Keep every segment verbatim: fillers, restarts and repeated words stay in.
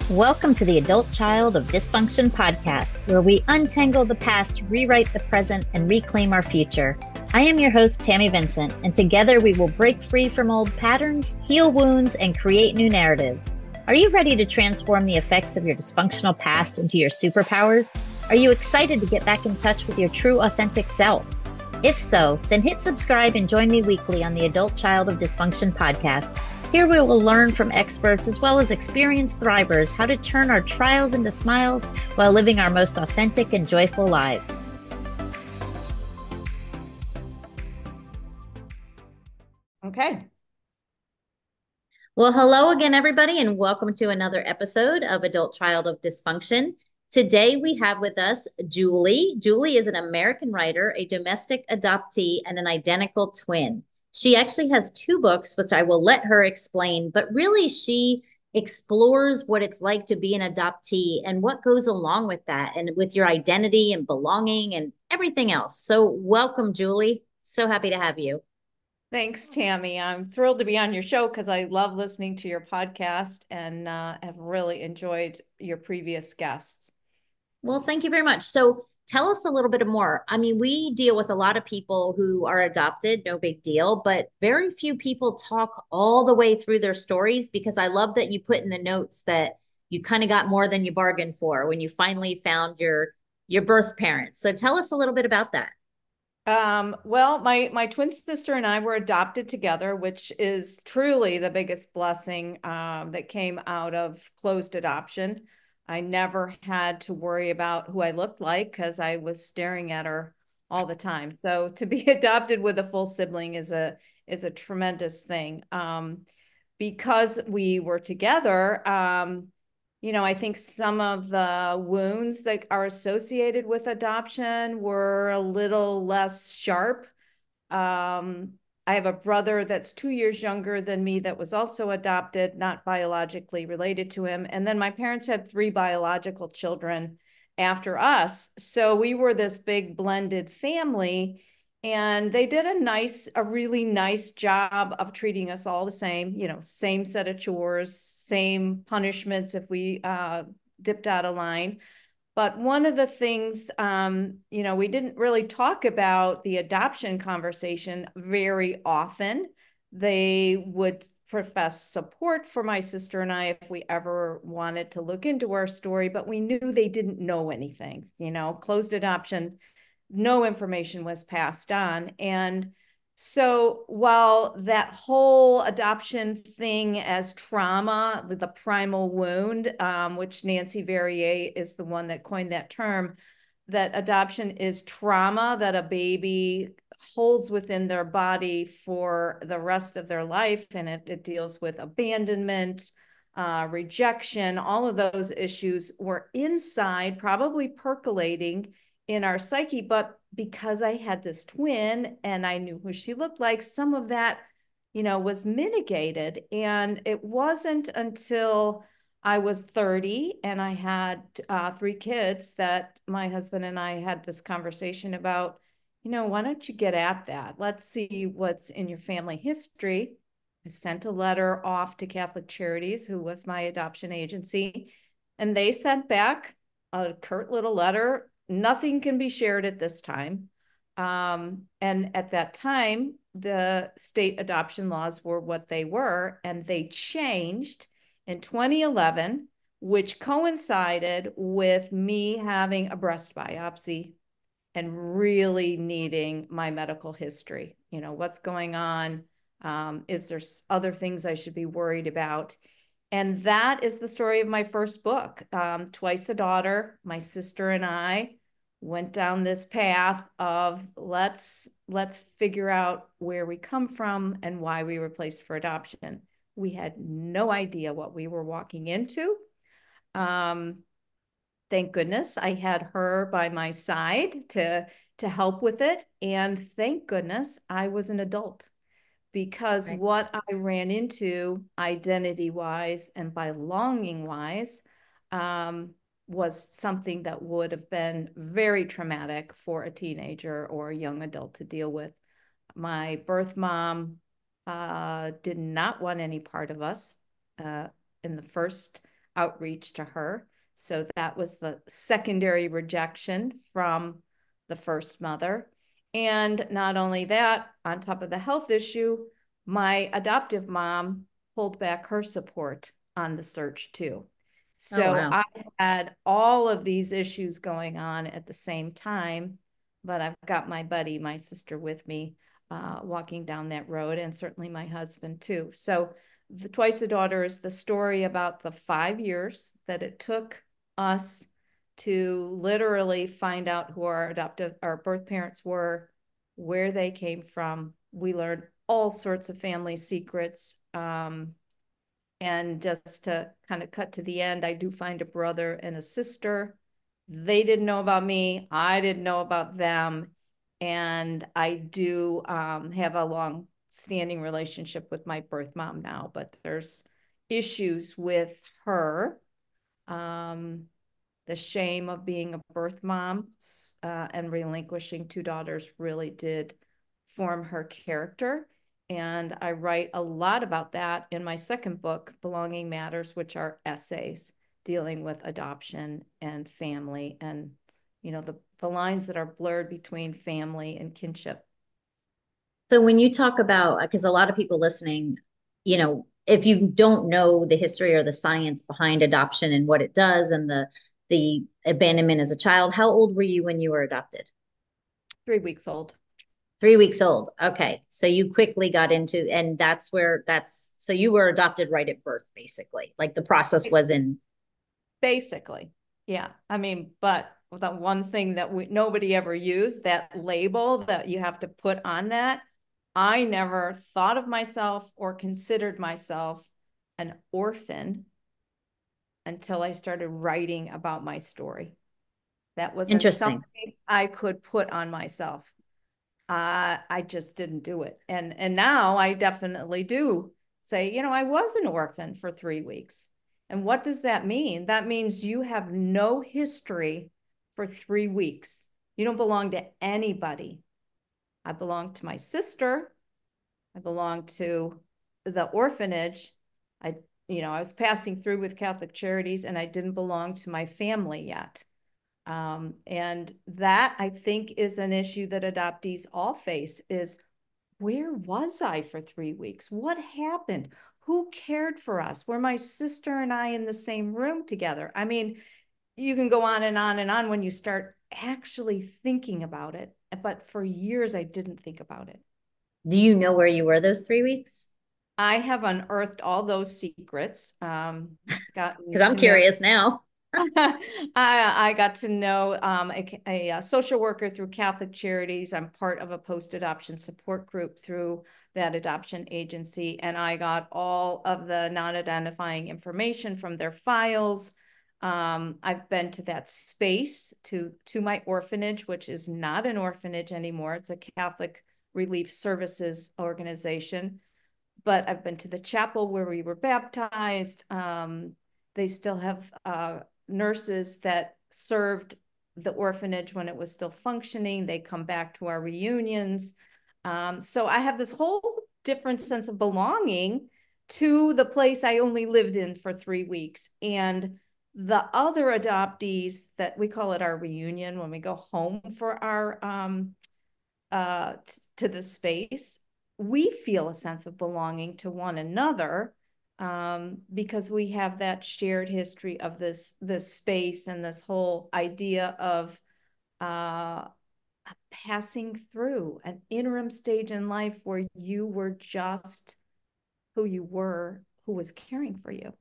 Welcome to the Adult Child of Dysfunction podcast, where we untangle the past, rewrite the present, and reclaim our future. I am your host, Tammy Vincent, and together we will break free from old patterns, heal wounds, and create new narratives. Are you ready to transform the effects of your dysfunctional past into your superpowers? Are you excited to get back in touch with your true, authentic self? If so, then hit subscribe and join me weekly on the Adult Child of Dysfunction podcast. Here we will learn from experts as well as experienced thrivers how to turn our trials into smiles while living our most authentic and joyful lives. Okay. Well, hello again, everybody, and welcome to another episode of Adult Child of Dysfunction. Today we have with us Julie. Julie is an American writer, a domestic adoptee, and an identical twin. She actually has two books, which I will let her explain, but really she explores what it's like to be an adoptee and what goes along with that and with your identity and belonging and everything else. So welcome, Julie. So happy to have you. Thanks, Tammy. I'm thrilled to be on your show because I love listening to your podcast and uh, have really enjoyed your previous guests. Well, thank you very much. So tell us a little bit more. I mean, we deal with a lot of people who are adopted, no big deal, but very few people talk all the way through their stories because I love that you put in the notes that you kind of got more than you bargained for when you finally found your your birth parents. So tell us a little bit about that. Um, well, my my twin sister and I were adopted together, which is truly the biggest blessing um, that came out of closed adoption. I never had to worry about who I looked like because I was staring at her all the time. So to be adopted with a full sibling is a is a tremendous thing. Um, because we were together, um, you know, I think some of the wounds that are associated with adoption were a little less sharp. Um, I have a brother that's two years younger than me that was also adopted, not biologically related to him. And then my parents had three biological children after us. So we were this big blended family. And they did a nice, a really nice job of treating us all the same, you know, same set of chores, same punishments if we uh, dipped out of line. But one of the things, um, you know, we didn't really talk about the adoption conversation very often. They would profess support for my sister and I if we ever wanted to look into our story, but we knew they didn't know anything. You know, closed adoption, no information was passed on. And so while that whole adoption thing as trauma, the, the primal wound, um, which Nancy Verrier is the one that coined that term, that adoption is trauma that a baby holds within their body for the rest of their life. And it, it deals with abandonment, uh, rejection, all of those issues were inside, probably percolating in our psyche. But because I had this twin and I knew who she looked like, some of that, you know, was mitigated. And it wasn't until I was thirty and I had uh, three kids that my husband and I had this conversation about, you know, why don't you get at that? Let's see what's in your family history. I sent a letter off to Catholic Charities, who was my adoption agency, and they sent back a curt little letter. Nothing can be shared at this time. Um, and at that time, the state adoption laws were what they were, and they changed in twenty eleven, which coincided with me having a breast biopsy and really needing my medical history. You know, what's going on? Um, is there other things I should be worried about? And that is the story of my first book, um, Twice a Daughter. My sister and I went down this path of let's let's figure out where we come from and why we were placed for adoption. We had no idea what we were walking into. Um, thank goodness I had her by my side to to help with it. And thank goodness I was an adult, because Right. what I ran into identity wise and belonging wise um, was something that would have been very traumatic for a teenager or a young adult to deal with. My birth mom uh, did not want any part of us uh, in the first outreach to her. So that was the secondary rejection from the first mother. And not only that, on top of the health issue, my adoptive mom pulled back her support on the search too. Oh, So wow. I had all of these issues going on at the same time, but I've got my buddy, my sister with me, uh, walking down that road, and certainly my husband too. So the Twice a Daughter is the story about the five years that it took us to literally find out who our adoptive, our birth parents were, where they came from. We learned all sorts of family secrets. Um, and just to kind of cut to the end, I do find a brother and a sister. They didn't know about me. I didn't know about them. And I do um, have a long standing relationship with my birth mom now, but there's issues with her. Um, the shame of being a birth mom uh, and relinquishing two daughters really did form her character. And I write a lot about that in my second book, Belonging Matters, which are essays dealing with adoption and family and, you know, the, the lines that are blurred between family and kinship. So when you talk about, because a lot of people listening, you know, if you don't know the history or the science behind adoption and what it does and the the abandonment as a child, how old were you when you were adopted? Three weeks old. Three weeks old. Okay. So you quickly got into, and that's where that's, so you were adopted right at birth, basically. Like the process was in. Basically, yeah. I mean, but the one thing that we nobody ever used, that label that you have to put on that, I never thought of myself or considered myself an orphan until I started writing about my story. That wasn't Interesting. something I could put on myself. Uh, I just didn't do it. And and now I definitely do say, you know, I was an orphan for three weeks. And what does that mean? That means you have no history for three weeks. You don't belong to anybody. I belong to my sister. I belong to the orphanage. I, you know, I was passing through with Catholic Charities and I didn't belong to my family yet. Um, and that I think is an issue that adoptees all face is, where was I for three weeks? What happened? Who cared for us? Were my sister and I in the same room together? I mean, you can go on and on and on when you start actually thinking about it. But for years, I didn't think about it. Do you know where you were those three weeks? I have unearthed all those secrets, um, Because gotten I'm to know curious now. I, I got to know um, a, a, social worker through Catholic Charities. I'm part of a post-adoption support group through that adoption agency, and I got all of the non-identifying information from their files. Um, I've been to that space, to, to my orphanage, which is not an orphanage anymore. It's a Catholic Relief Services organization. But I've been to the chapel where we were baptized. Um, they still have uh, nurses that served the orphanage when it was still functioning. They come back to our reunions. Um, so I have this whole different sense of belonging to the place I only lived in for three weeks. And the other adoptees, that we call it our reunion when we go home for our um, uh, to the space, we feel a sense of belonging to one another, um, because we have that shared history of this this space and this whole idea of uh, passing through an interim stage in life where you were just who you were, who was caring for you.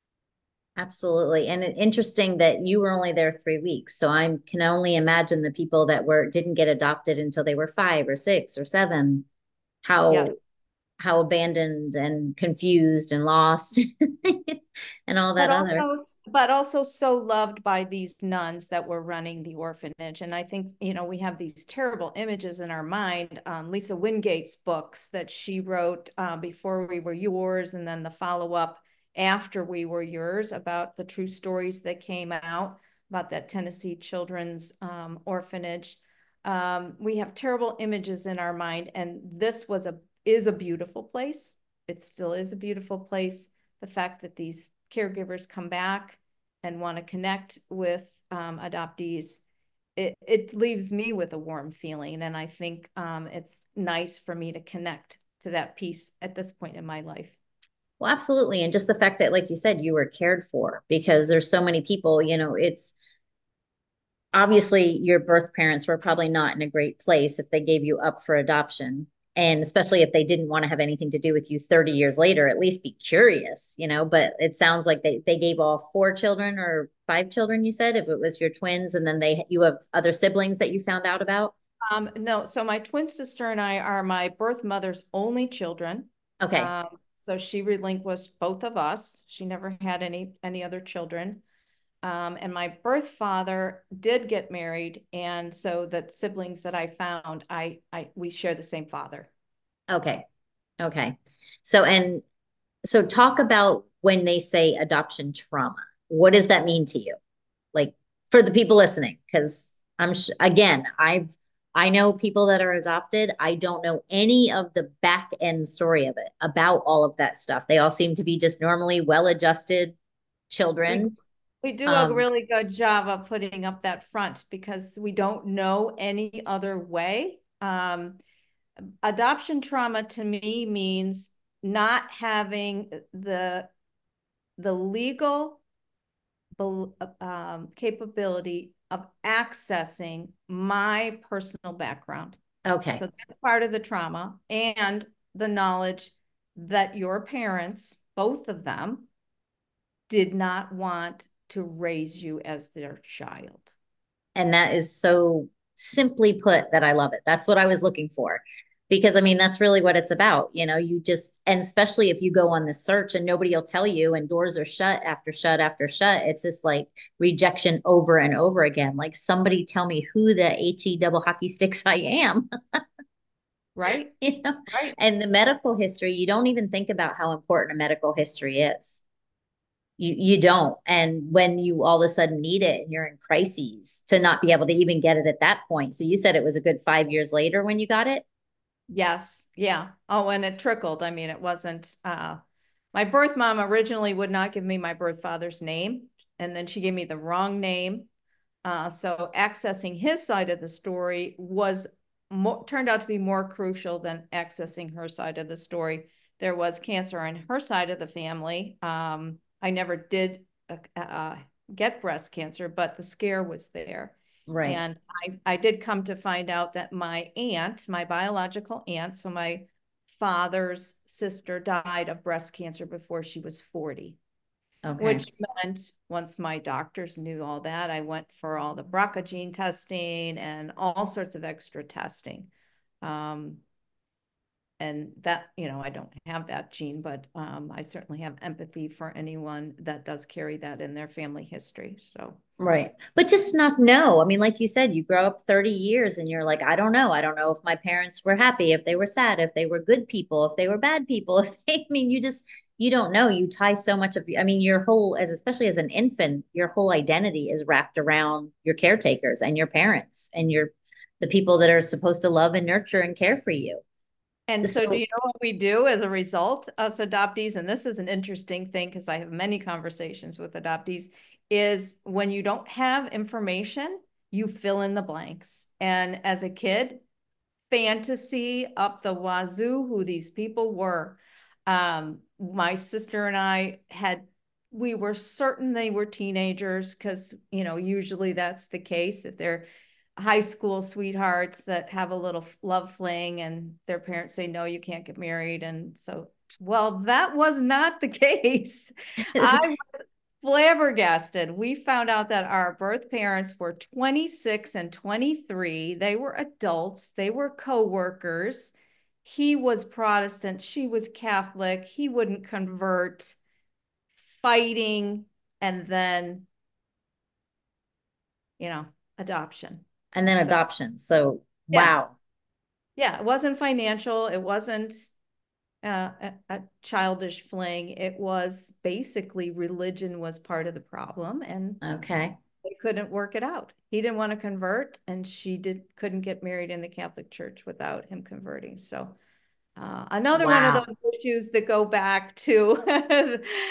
Absolutely. And it, interesting that you were only there three weeks. So I can only imagine the people that were didn't get adopted until they were five or six or seven, Yes. how how abandoned and confused and lost and all But that other. also, but also so loved by these nuns that were running the orphanage. And I think, you know, we have these terrible images in our mind. Um, Lisa Wingate's books that she wrote uh, Before We Were Yours, and then the follow-up After We Were Yours, about the true stories that came out about that Tennessee children's um, orphanage. Um, we have terrible images in our mind, and this was a is a beautiful place. It still is a beautiful place. The fact that these caregivers come back and want to connect with um, adoptees, it, it leaves me with a warm feeling. And I think um, it's nice for me to connect to that piece at this point in my life. Well, absolutely. And just the fact that, like you said, you were cared for, because there's so many people, you know, it's obviously your birth parents were probably not in a great place if they gave you up for adoption. And especially if they didn't want to have anything to do with you thirty years later, at least be curious, you know. But it sounds like they, they gave all four children or five children, you said, if it was your twins, and then they you have other siblings that you found out about. Um, no, so my twin sister and I are my birth mother's only children. Okay. Um, so she relinquished both of us. She never had any any other children. Um, and my birth father did get married, and so the siblings that I found, I, I we share the same father. Okay. Okay. So and so talk about when they say adoption trauma. What does that mean to you? Like for the people listening, because I'm sh- again, I've I know people that are adopted. I don't know any of the back end story of it about all of that stuff. They all seem to be just normally well-adjusted We children. we do a Um, really good job of putting up that front because we don't know any other way. Um, adoption trauma to me means not having the the legal um, capability of accessing my personal background. okay. So that's part of the trauma, and the knowledge that your parents, both of them, did not want to raise you as their child. And that is so simply put that I love it. That's what I was looking for. Because I mean, that's really what it's about. You know, you just, and especially if you go on this search and nobody will tell you and doors are shut after shut after shut, it's just like rejection over and over again. Like somebody tell me who the H E double hockey sticks I am. Right? You know, Right. and the medical history, you don't even think about how important a medical history is. You you don't. And when you all of a sudden need it and you're in crises, to not be able to even get it at that point. So you said it was a good five years later when you got it? Yes. Yeah. Oh, and it trickled. I mean, it wasn't, uh, my birth mom originally would not give me my birth father's name, and then she gave me the wrong name. Uh, so accessing his side of the story was more, turned out to be more crucial than accessing her side of the story. There was cancer on her side of the family. Um, I never did uh, uh, get breast cancer, but the scare was there. Right. And I, I did come to find out that my aunt, my biological aunt, so my father's sister, died of breast cancer before she was forty. Okay. Which meant once my doctors knew all that, I went for all the B R C A gene testing and all sorts of extra testing. Um, and that, you know, I don't have that gene, but um, I certainly have empathy for anyone that does carry that in their family history. So, Right. But just not know. I mean, like you said, you grow up thirty years and you're like, I don't know. I don't know if my parents were happy, if they were sad, if they were good people, if they were bad people, if they, I mean, you just, you don't know. You tie so much of, I mean, your whole, as especially as an infant, your whole identity is wrapped around your caretakers and your parents and your, the people that are supposed to love and nurture and care for you. and so do So, you know what we do as a result, us adoptees? And this is an interesting thing because I have many conversations with adoptees, is when you don't have information, you fill in the blanks. And as a kid, fantasy up the wazoo who these people were. Um, my sister and I had, we were certain they were teenagers because, you know, usually that's the case if they're high school sweethearts that have a little love fling and their parents say, no, you can't get married. And so, well, that was not the case. I flabbergasted. We found out that our birth parents were twenty-six and twenty-three. They were adults, they were co-workers. He was Protestant, she was Catholic. He wouldn't convert, fighting, and then, you know, adoption. and then So, adoption. So, yeah, wow. yeah, it wasn't financial. It wasn't uh, a, a childish fling. It was basically religion was part of the problem. And Okay. they couldn't work it out. He didn't want to convert, and she did couldn't get married in the Catholic Church without him converting. So uh, another one of Wow. those issues that go back to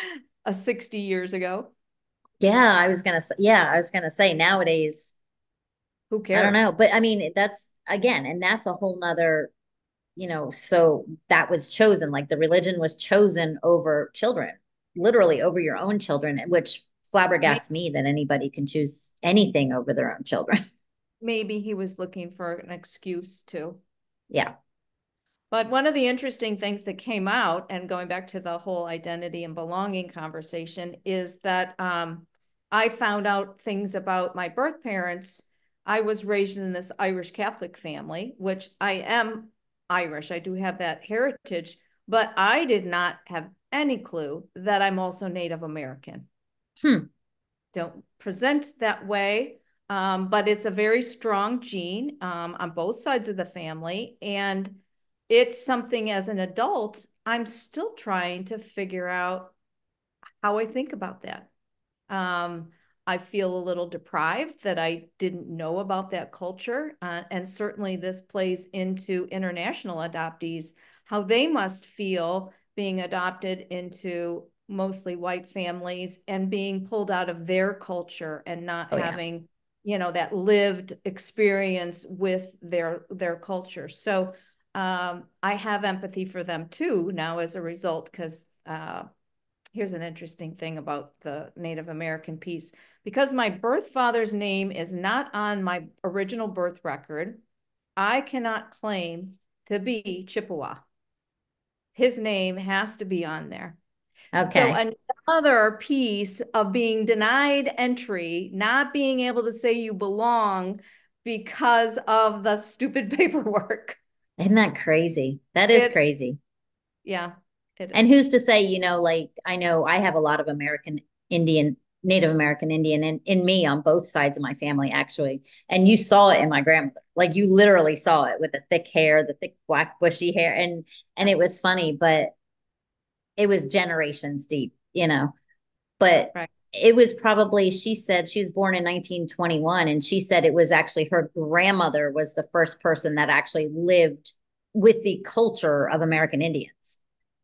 a sixty years ago. Yeah, I was gonna say, yeah, I was gonna say nowadays, Who I don't know. cares? But I mean, that's again, and that's a whole nother, you know, so that was chosen, like the religion was chosen over children, literally over your own children, which flabbergasts me that anybody can choose anything over their own children. Maybe he was looking for an excuse to. Yeah. But one of the interesting things that came out, and going back to the whole identity and belonging conversation, is that um, I found out things about my birth parents. I was raised in this Irish Catholic family, which I am Irish. I do have that heritage, but I did not have any clue that I'm also Native American. Hmm. Don't present that way, um, but it's a very strong gene um, on both sides of the family. And it's something as an adult, I'm still trying to figure out how I think about that. Um, I feel a little deprived that I didn't know about that culture. Uh, and certainly this plays into international adoptees, how they must feel being adopted into mostly white families and being pulled out of their culture and not Oh yeah. having, you know, that lived experience with their their culture. So um, I have empathy for them too now as a result, because uh, here's an interesting thing about the Native American piece. Because my birth father's name is not on my original birth record, I cannot claim to be Chippewa. His name has to be on there. So Okay. another piece of being denied entry, not being able to say you belong because of the stupid paperwork. Isn't that crazy? That is It, crazy. yeah, it And is. who's to say, you know, like I know I have a lot of American Indian, Native American Indian in, in me on both sides of my family, actually. And you saw it in my grandmother. Like you literally saw it with the thick hair, the thick black bushy hair. And and it was funny, but it was generations deep, you know. But Right. it was probably, she said she was born in nineteen twenty-one, and she said it was actually her grandmother was the first person that actually lived with the culture of American Indians,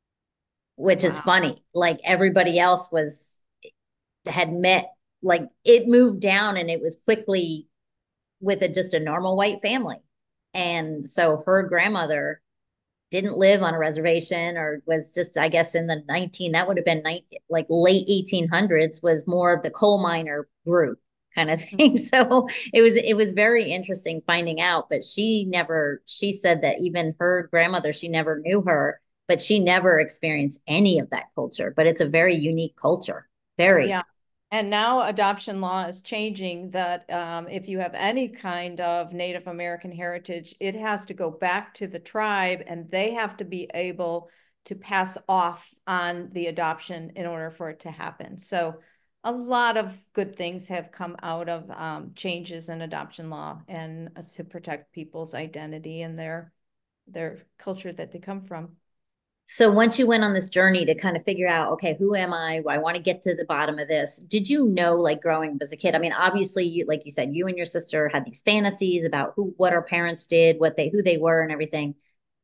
which is Wow. funny. Like everybody else was had met, like it moved down and it was quickly with a just a normal white family. And so her grandmother didn't live on a reservation or was just, I guess, in the nineteen, that would have been nineteen, like late eighteen hundreds, was more of the coal miner group kind of thing. So it was, it was very interesting finding out, but she never, she said that even her grandmother, she never knew her, but she never experienced any of that culture. But it's a very unique culture. Very. Yeah. And now adoption law is changing that um, if you have any kind of Native American heritage, it has to go back to the tribe and they have to be able to pass off on the adoption in order for it to happen. So a lot of good things have come out of um, changes in adoption law and uh, to protect people's identity and their their culture that they come from. So once you went on this journey to kind of figure out, okay, who am I? I want to get to the bottom of this. Did you know, like growing up as a kid? I mean, obviously, you, like you said, you and your sister had these fantasies about who, what our parents did, what they, who they were, and everything.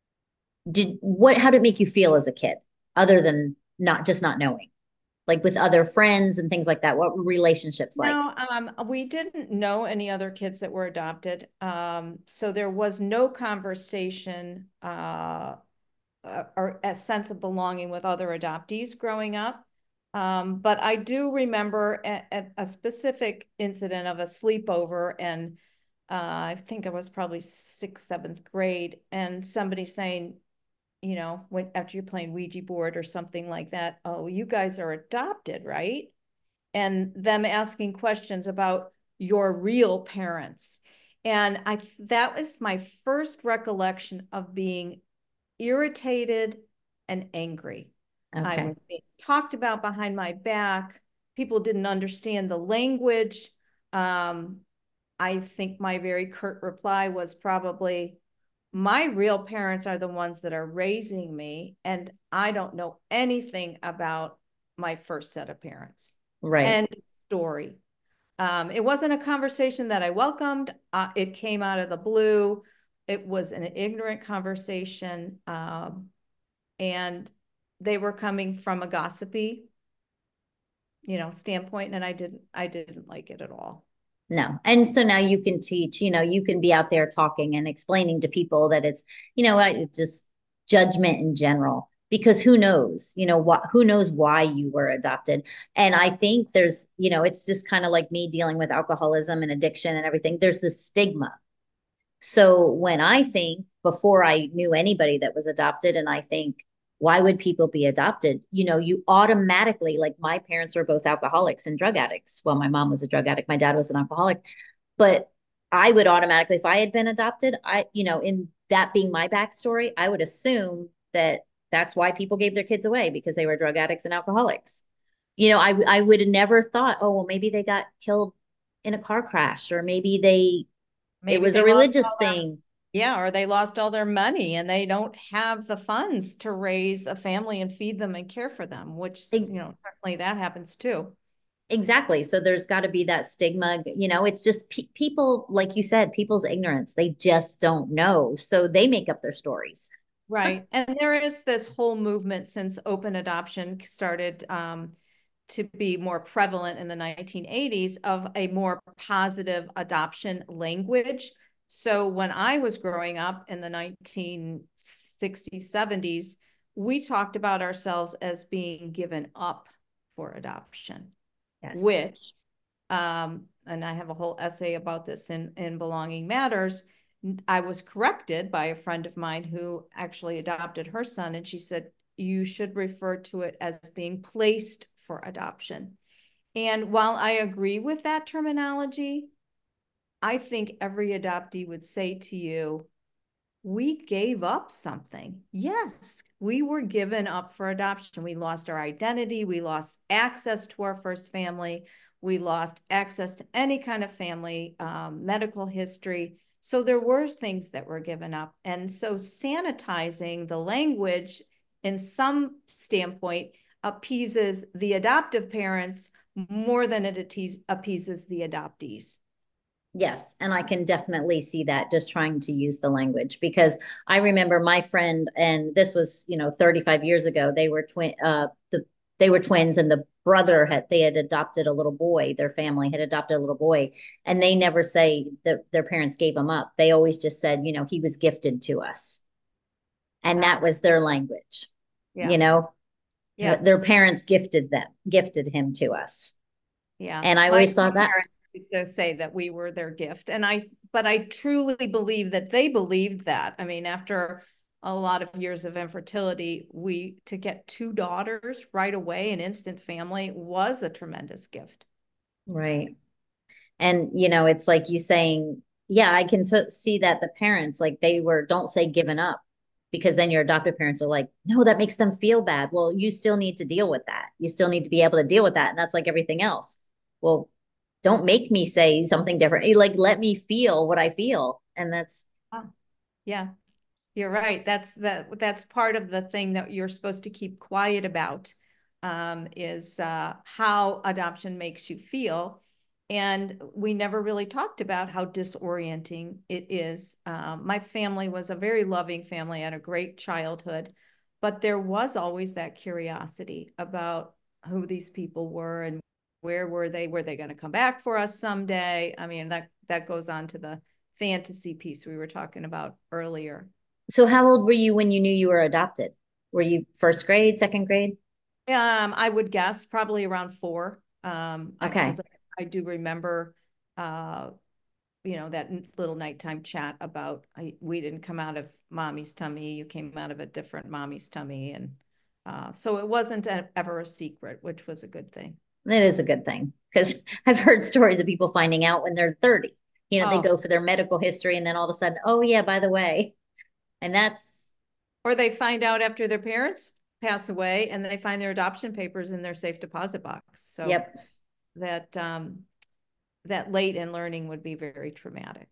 Did what? How did it make you feel as a kid, other than not just not knowing, like with other friends and things like that? What were relationships like? No, um, we didn't know any other kids that were adopted. Um, so there was no conversation uh, uh, or a sense of belonging with other adoptees growing up. Um, but I do remember a, a, a specific incident of a sleepover, and uh, I think I was probably sixth, seventh grade, and somebody saying, you know, when after you're playing Ouija board or something like that, oh, you guys are adopted, right? And them asking questions about your real parents. And I that was my first recollection of being irritated and angry. I Okay, was being talked about behind my back. People didn't understand the language. Um, I think my very curt reply was probably, my real parents are the ones that are raising me, and I don't know anything about my first set of parents. right. End story. Um, it wasn't a conversation that I welcomed. Uh, it came out of the blue. It was an ignorant conversation. Um, and they were coming from a gossipy you know, standpoint, and I didn't, I didn't like it at all. No. And so now you can teach, you know, you can be out there talking and explaining to people that it's, you know, I just judgment in general, because who knows, you know, what, who knows why you were adopted. And I think there's, you know, it's just kind of like me dealing with alcoholism and addiction and everything. There's this stigma. So when I think before I knew anybody that was adopted, and I think, why would people be adopted? You know, you automatically, like my parents were both alcoholics and drug addicts. Well, my mom was a drug addict, my dad was an alcoholic. But I would automatically, if I had been adopted, I, you know, in that being my backstory, I would assume that that's why people gave their kids away, because they were drug addicts and alcoholics. You know, I I would have never thought, oh, well, maybe they got killed in a car crash, or maybe they it Maybe was a they lost religious all their, thing. yeah, or they lost all their money and they don't have the funds to raise a family and feed them and care for them, which, E- you know, certainly that happens too. Exactly. So there's got to be that stigma. You know, it's just pe- people, like you said, people's ignorance. They just don't know. So they make up their stories. Right. And there is this whole movement since open adoption started um, to be more prevalent in the nineteen eighties of a more positive adoption language. So when I was growing up in the nineteen sixties, seventies, we talked about ourselves as being given up for adoption, Yes. which, um, and I have a whole essay about this in, in Belonging Matters. I was corrected by a friend of mine who actually adopted her son, and she said, you should refer to it as being placed for adoption. And while I agree with that terminology, I think every adoptee would say to you, we gave up something. Yes, we were given up for adoption. We lost our identity. We lost access to our first family. We lost access to any kind of family um, medical history. So there were things that were given up. And so sanitizing the language in some standpoint appeases the adoptive parents more than it appeases the adoptees. Yes, and I can definitely see that, just trying to use the language, because I remember my friend, and this was, you know, thirty-five years ago, they were twin uh the they were twins, and the brother had they had adopted a little boy, their family had adopted a little boy, and they never say that their parents gave him up. They always just said, you know, he was gifted to us. And that Ah, was their language. yeah, You know, yeah. their parents gifted them, gifted him to us. Yeah. And I My, always my thought that. parents used to say that we were their gift. And I, but I truly believe that they believed that. I mean, after a lot of years of infertility, we, to get two daughters right away, an instant family, was a tremendous gift. Right. And, you know, it's like you saying, yeah, I can t- see that the parents, like they were, don't say given up, because then your adoptive parents are like, no, that makes them feel bad. Well, you still need to deal with that. You still need to be able to deal with that. And that's like everything else. Well, don't make me say something different. Eh, Like, let me feel what I feel. And that's, Oh, yeah, you're right. That's that. That's part of the thing that you're supposed to keep quiet about, um, is uh, how adoption makes you feel. And we never really talked about how disorienting it is. Um, my family was a very loving family. I had a great childhood, but there was always that curiosity about who these people were and where were they? Were they going to come back for us someday? I mean, that that goes on to the fantasy piece we were talking about earlier. so how old were you when you knew you were adopted? Were you first grade, second grade? Um, I would guess probably around four. Um, I Okay. because I, I do remember, uh, you know, that little nighttime chat about I, we didn't come out of mommy's tummy, you came out of a different mommy's tummy, and uh, so it wasn't a, ever a secret, which was a good thing. That is a good thing, because I've heard stories of people finding out when they're thirty. You know, they Oh, go for their medical history and then all of a sudden, oh, yeah, by the way. And that's, or they find out after their parents pass away, and they find their adoption papers in their safe deposit box. So yep. that um, that late in learning would be very traumatic.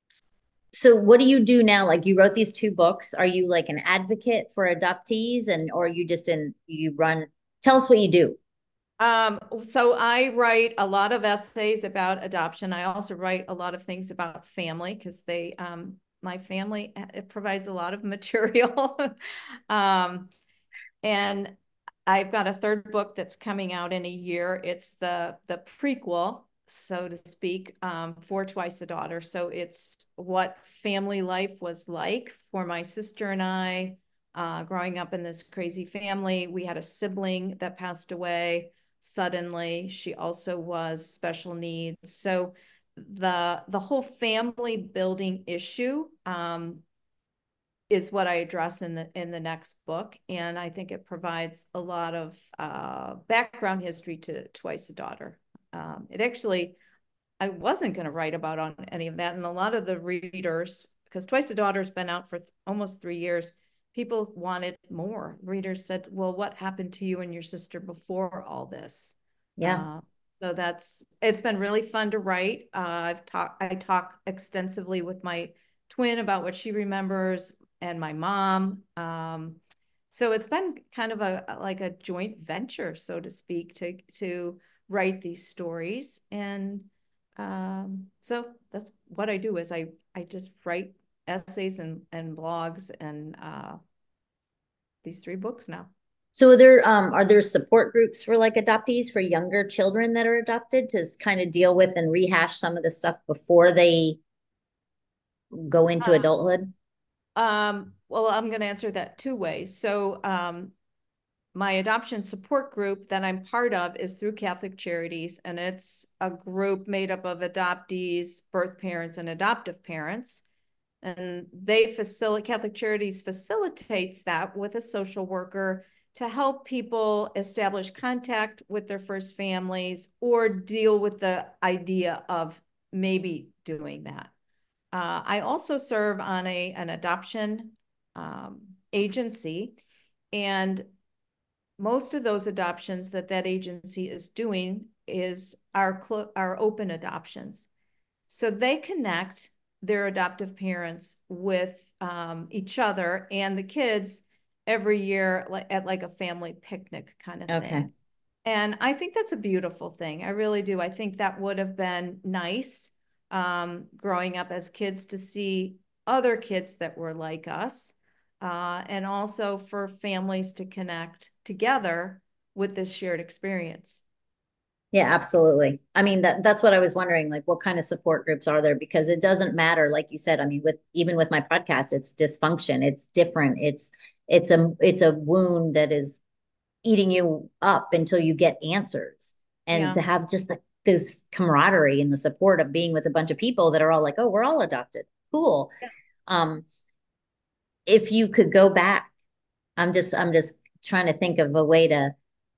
So what do you do now? Like, you wrote these two books. Are you like an advocate for adoptees, and or you just in you run, tell us what you do. Um, so I write a lot of essays about adoption. I also write a lot of things about family because they, um, my family, it provides a lot of material. um, and I've got a third book that's coming out in a year. It's the the prequel, so to speak, um, for Twice a Daughter. So it's what family life was like for my sister and I, uh, growing up in this crazy family. We had a sibling that passed away suddenly. She also was special needs. So the the whole family building issue, um, is what I address in the in the next book, and I think it provides a lot of uh, background history to Twice a Daughter. Um, it actually, I wasn't going to write about on any of that, and a lot of the readers, because Twice a Daughter's been out for th almost three years, people wanted more. Readers said, "Well, what happened to you and your sister before all this?" Yeah. Uh, so that's it's been really fun to write. Uh, I've talked I talk extensively with my twin about what she remembers and my mom. Um, so it's been kind of a like a joint venture, so to speak, to to write these stories. And um, so that's what I do is I I just write essays and and blogs and uh, these three books now. So are there um are there support groups for like adoptees for younger children that are adopted to kind of deal with and rehash some of the stuff before they go into adulthood? Um, well, I'm going to answer that two ways. So, um, my adoption support group that I'm part of is through Catholic Charities, and it's a group made up of adoptees, birth parents, and adoptive parents. And they facilitate, Catholic Charities facilitates that with a social worker to help people establish contact with their first families or deal with the idea of maybe doing that. Uh, I also serve on a an adoption um, agency, and most of those adoptions that that agency is doing is our our open adoptions. So they connect their adoptive parents with um, each other and the kids every year at like a family picnic kind of Okay. thing. And I think that's a beautiful thing. I really do. I think that would have been nice um, growing up as kids to see other kids that were like us, uh, and also for families to connect together with this shared experience. Yeah, absolutely. I mean, that that's what I was wondering, like what kind of support groups are there? Because it doesn't matter, like you said, I mean, with even with my podcast, it's dysfunction, it's different. It's it's a it's a wound that is eating you up until you get answers. And Yeah. to have just the, this camaraderie and the support of being with a bunch of people that are all like, oh, we're all adopted. Cool. Yeah. Um, if you could go back, I'm just I'm just trying to think of a way to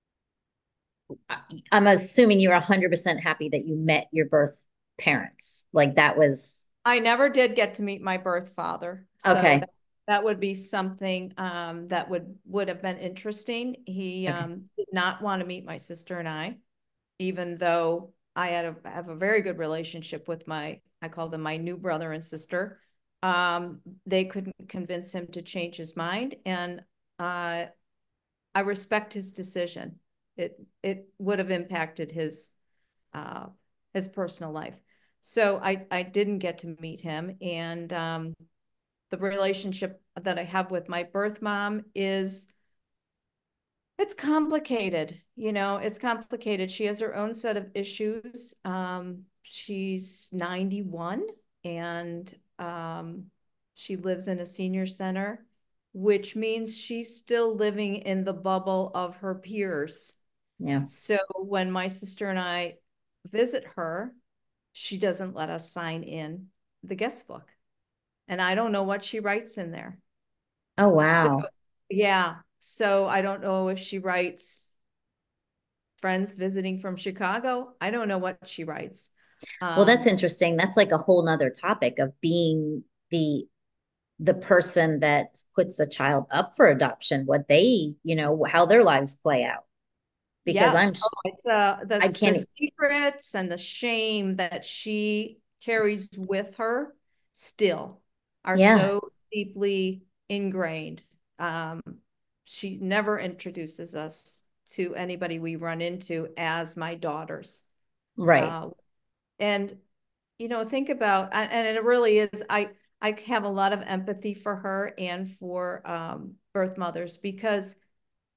I'm assuming you're one hundred percent happy that you met your birth parents. Like that was I never did get to meet my birth father, so okay. that, that would be something um, that would would have been interesting. He Okay. um, did not want to meet my sister and I, even though I had a have a very good relationship with my, I call them my new brother and sister. Um, they couldn't convince him to change his mind, and uh, I respect his decision. It it would have impacted his uh, his personal life. So I I didn't get to meet him, and um, the relationship that I have with my birth mom is it's complicated. You know, it's complicated. She has her own set of issues. Um, she's ninety-one, and um, she lives in a senior center, which means she's still living in the bubble of her peers. Yeah. So when my sister and I visit her, she doesn't let us sign in the guest book. And I don't know what she writes in there. Oh So, wow. yeah. So I don't know if she writes friends visiting from Chicago. I don't know what she writes. Well, that's Um, interesting. That's like a whole nother topic of being the the person that puts a child up for adoption, what they, you know, how their lives play out. Because I'm yes. Oh, it's uh, I the, the can't secrets and the shame that she carries with her still are yeah, so deeply ingrained. Um, she never introduces us to anybody we run into as my daughters. right. Uh, and you know, think about, and it really is, I, I have a lot of empathy for her and for um, birth mothers because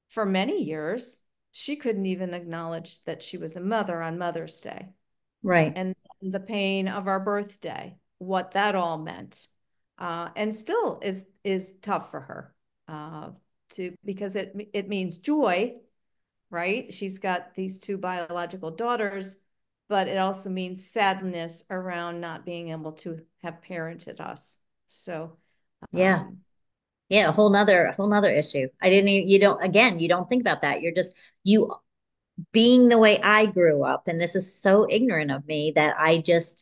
for many years, she couldn't even acknowledge that she was a mother on Mother's Day. Right. And the pain of our birthday, what that all meant. Uh, and still is is tough for her uh, to because it it means joy, right? She's got these two biological daughters, but it also means sadness around not being able to have parented us. So, Yeah. um, Yeah. A whole nother, a whole nother issue. I didn't even, you don't, again, you don't think about that. You're just, you being the way I grew up, and this is so ignorant of me that I just,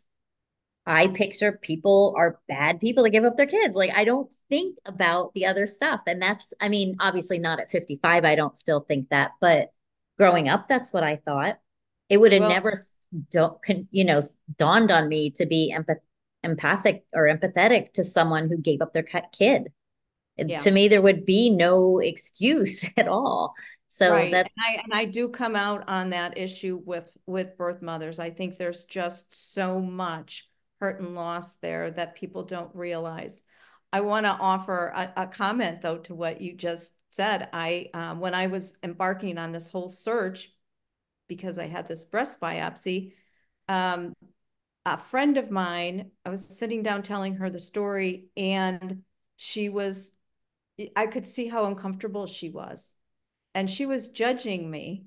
I picture people are bad people to give up their kids. Like I don't think about the other stuff. And that's, I mean, obviously not at fifty-five, I don't still think that, but growing up, that's what I thought. It would have well, never, don't, you know, dawned on me to be empath empathic or empathetic to someone who gave up their kid. yeah. To me, there would be no excuse at all. So Right. And that's, I and I do come out on that issue with with birth mothers. I think there's just so much hurt and loss there that people don't realize. I want to offer a, a comment though to what you just said. I um, when I was embarking on this whole search because I had this breast biopsy, um, a friend of mine, I was sitting down telling her the story, and she was, I could see how uncomfortable she was. And she was judging me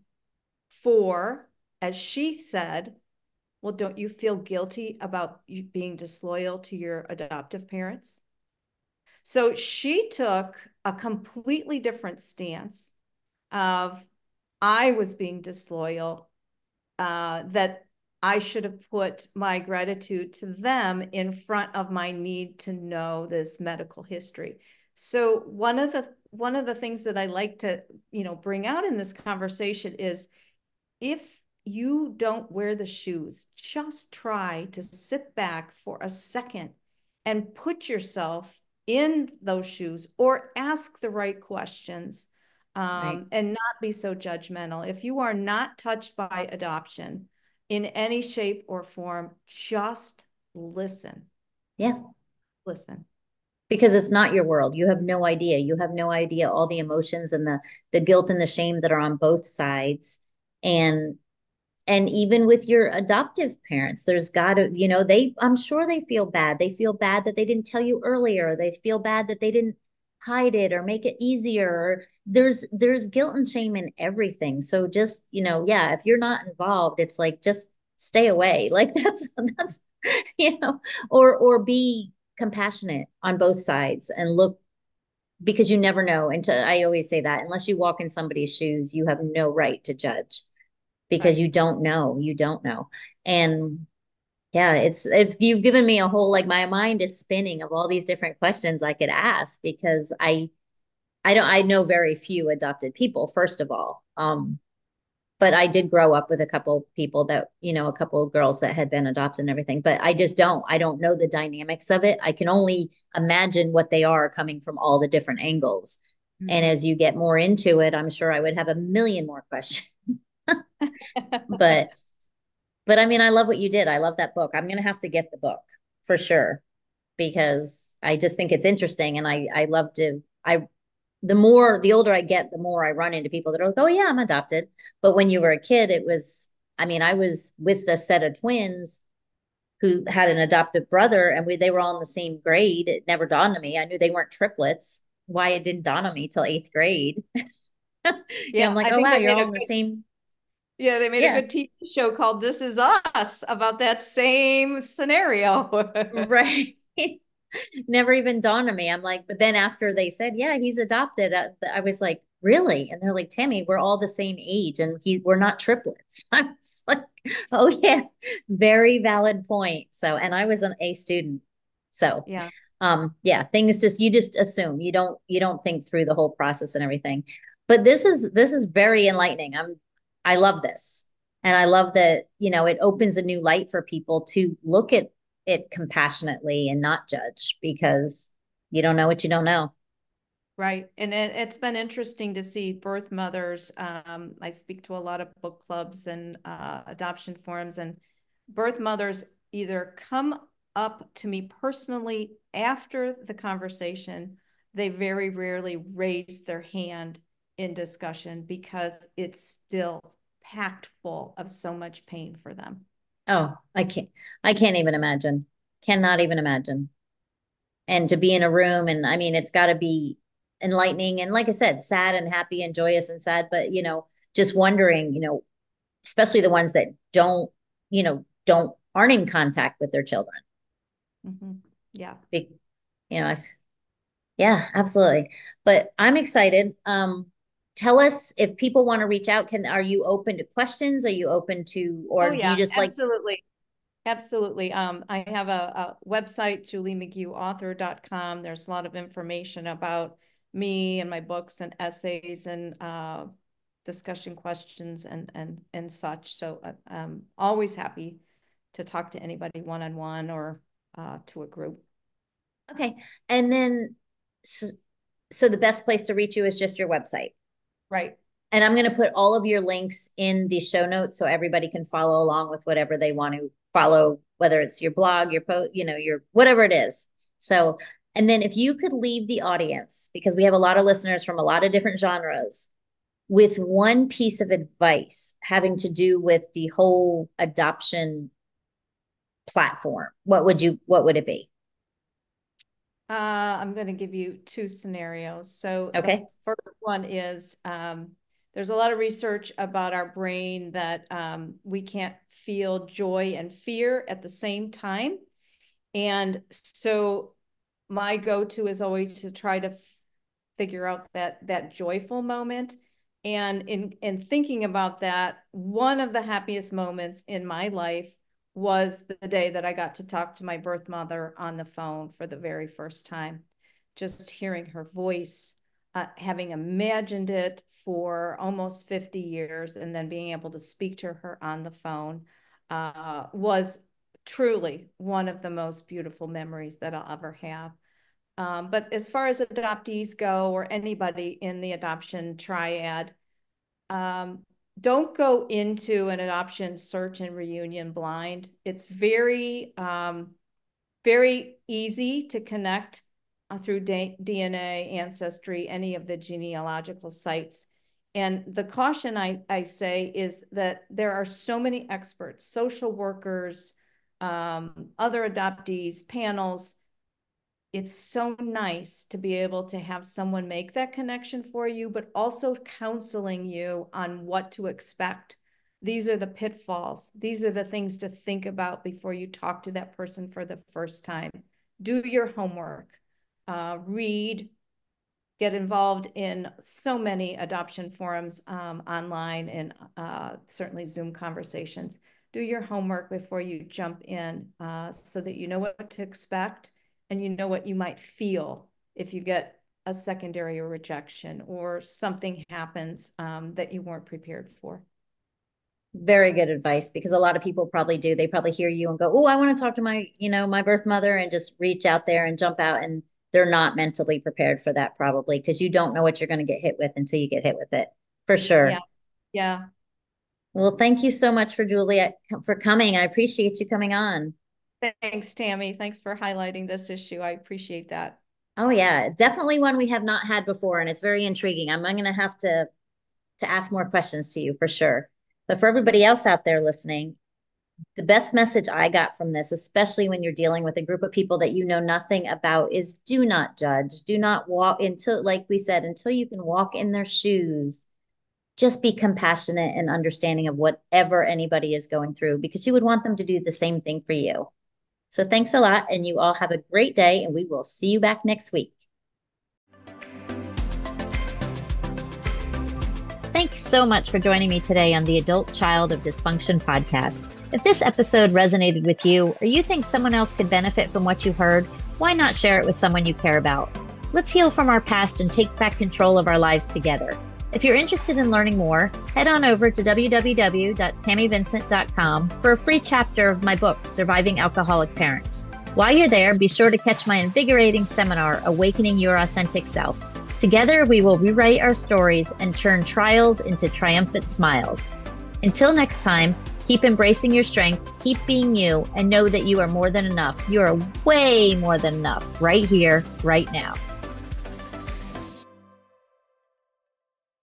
for, as she said, well, don't you feel guilty about you being disloyal to your adoptive parents? So she took a completely different stance of I was being disloyal, uh, that I should have put my gratitude to them in front of my need to know this medical history. So one of the one of the things that I like to, you know, bring out in this conversation is if you don't wear the shoes, just try to sit back for a second and put yourself in those shoes or ask the right questions, right. um, and not be so judgmental. If you are not touched by adoption in any shape or form, just listen. Yeah. Listen. Because it's not your world. You have no idea. You have no idea all the emotions and the the guilt and the shame that are on both sides. And and even with your adoptive parents, there's got to, you know, they, I'm sure they feel bad. They feel bad that they didn't tell you earlier. They feel bad that they didn't hide it or make it easier. There's there's guilt and shame in everything. So just, you know, yeah, if you're not involved, it's like just stay away. Like that's that's you know, or or be compassionate on both sides and look, because you never know. And to, I always say that unless you walk in somebody's shoes, you have no right to judge because Right. you don't know. You don't know. And yeah, it's it's you've given me a whole, like my mind is spinning of all these different questions I could ask because I I don't I know very few adopted people, first of all. Um, but I did grow up with a couple people that, you know, a couple of girls that had been adopted and everything, but I just don't, I don't know the dynamics of it. I can only imagine what they are coming from all the different angles. And Mhm. as you get more into it, I'm sure I would have a million more questions. But, but I mean, I love what you did. I love that book. I'm going to have to get the book for sure because I just think it's interesting. And I, I love to, I the more the older I get, the more I run into people that are like, oh yeah, I'm adopted. But when you were a kid, it was, I mean, I was with a set of twins who had an adopted brother and we they were all in the same grade. It never dawned on me. I knew they weren't triplets. Why it didn't dawn on me till eighth grade. Yeah, Yeah, I'm like, I oh think wow, they you're made all a in the good, same. yeah, they made a Yeah, good T V show called This Is Us about that same scenario. right. Never even dawned on me. I'm like, but then after they said, yeah, he's adopted, I, I was like, really? And they're like, Tammy, we're all the same age and he, we're not triplets. I was like, oh yeah, very valid point. So, and I was an A student. So, Yeah. um, yeah, things just, you just assume you don't, you don't think through the whole process and everything. But this is, this is very enlightening. I'm, I love this. And I love that, you know, it opens a new light for people to look at it compassionately and not judge because you don't know what you don't know. Right. And it, it's been interesting to see birth mothers. Um, I speak to a lot of book clubs and uh, adoption forums, and birth mothers either come up to me personally after the conversation, they very rarely raise their hand in discussion because it's still packed full of so much pain for them. Oh, I can't, I can't even imagine. Cannot even imagine. And to be in a room, and I mean, it's got to be enlightening. And like I said, sad and happy and joyous and sad, but you know, just wondering, you know, especially the ones that don't, you know, don't, aren't in contact with their children. Mm-hmm. Yeah. Be, you know, I've, yeah, absolutely. But I'm excited. Um, tell us if people want to reach out, can, are you open to questions? Are you open to, or Oh, do you yeah, just like, absolutely. Absolutely. Um, I have a, a website, julie mchugh author dot com. There's a lot of information about me and my books and essays and uh, discussion questions and and and such. So uh, I'm always happy to talk to anybody one-on-one or uh, to a group. okay. And then, so, so the best place to reach you is just your website. Right. And I'm going to put all of your links in the show notes so everybody can follow along with whatever they want to follow, whether it's your blog, your post, you know, your whatever it is. So, and then if you could leave the audience, because we have a lot of listeners from a lot of different genres, with one piece of advice having to do with the whole adoption platform, what would you, what would it be? Uh, I'm going to give you two scenarios. So the Okay. first one is um, there's a lot of research about our brain that um, we can't feel joy and fear at the same time. And so my go-to is always to try to figure out that that joyful moment. And in in thinking about that, one of the happiest moments in my life was the day that I got to talk to my birth mother on the phone for the very first time. Just hearing her voice, uh, having imagined it for almost fifty years, and then being able to speak to her on the phone uh, was truly one of the most beautiful memories that I'll ever have. Um, but as far as adoptees go, or anybody in the adoption triad, um, don't go into an adoption search and reunion blind. It's very, um, very easy to connect uh, through D N A, Ancestry, any of the genealogical sites. And the caution I, I say is that there are so many experts, social workers, um, other adoptees, panels. It's so nice to be able to have someone make that connection for you, but also counseling you on what to expect. These are the pitfalls. These are the things to think about before you talk to that person for the first time. Do your homework, uh, read, get involved in so many adoption forums um, online and uh, certainly Zoom conversations. Do your homework before you jump in uh, so that you know what to expect and you know what you might feel if you get a secondary rejection or something happens um, that you weren't prepared for. Very good advice, because a lot of people probably do. They probably hear you and go, "Oh, I want to talk to my, you know, my birth mother," and just reach out there and jump out, and they're not mentally prepared for that, probably, because you don't know what you're going to get hit with until you get hit with it, for sure. Yeah. Yeah. Well, thank you so much for Juliet for coming. I appreciate you coming on. Thanks, Tammy. Thanks for highlighting this issue. I appreciate that. Oh yeah, definitely one we have not had before, and it's very intriguing. I'm, I'm going to have to to ask more questions to you for sure. But for everybody else out there listening, the best message I got from this, especially when you're dealing with a group of people that you know nothing about, is do not judge. Do not walk until, like we said, until you can walk in their shoes. Just be compassionate and understanding of whatever anybody is going through, because you would want them to do the same thing for you. So thanks a lot, and you all have a great day, and we will see you back next week. Thanks so much for joining me today on the Adult Child of Dysfunction podcast. If this episode resonated with you, or you think someone else could benefit from what you heard, why not share it with someone you care about? Let's heal from our past and take back control of our lives together. If you're interested in learning more, head on over to w w w dot tammy vincent dot com for a free chapter of my book, Surviving Alcoholic Parents. While you're there, be sure to catch my invigorating seminar, Awakening Your Authentic Self. Together, we will rewrite our stories and turn trials into triumphant smiles. Until next time, keep embracing your strength, keep being you, and know that you are more than enough. You are way more than enough right here, right now.